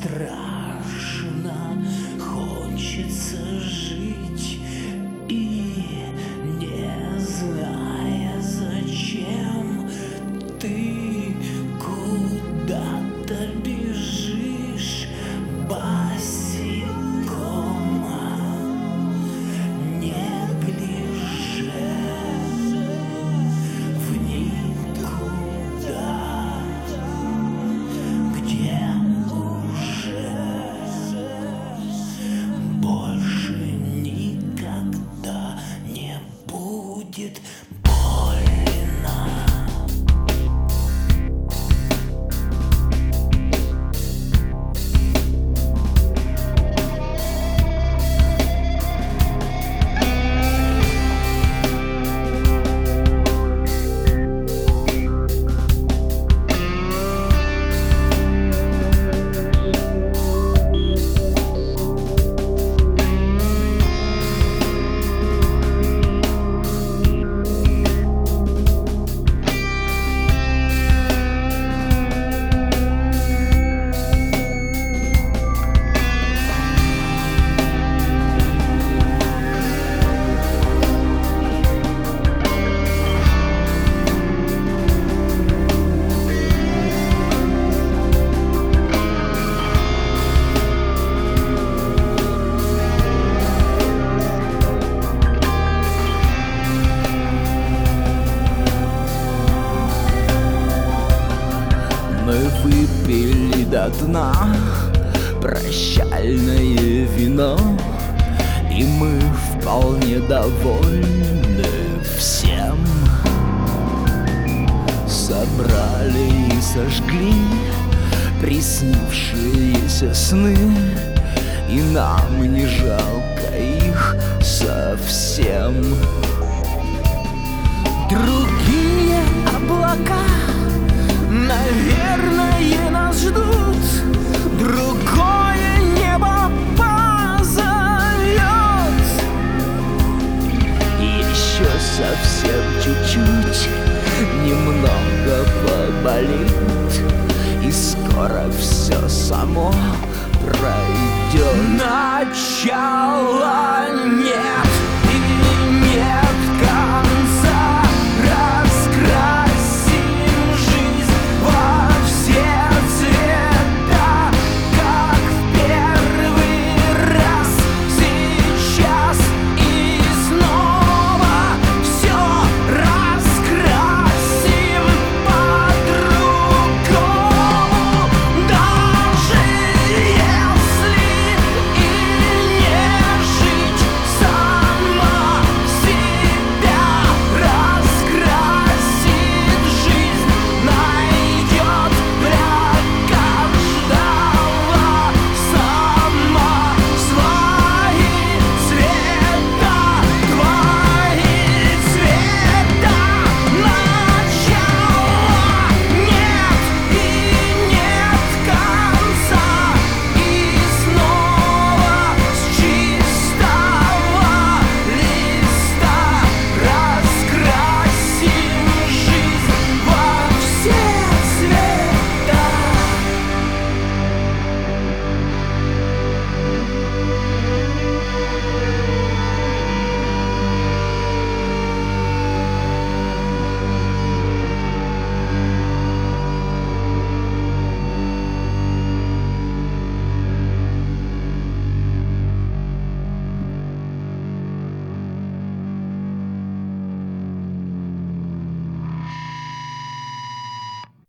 страшно, хочется жить, и не зная зачем ты куда-то бежишь босиком, не глядя в никуда, где уже больше никогда не будет больно. Мы выпили до дна прощальное вино, и мы вполне довольны всем. Собрали и сожгли приснившиеся сны, и нам не жалко их совсем. Другие облака, наверное, нас ждут, другое небо позовет. Еще совсем чуть-чуть, немного поболит, и скоро все само пройдет. Начало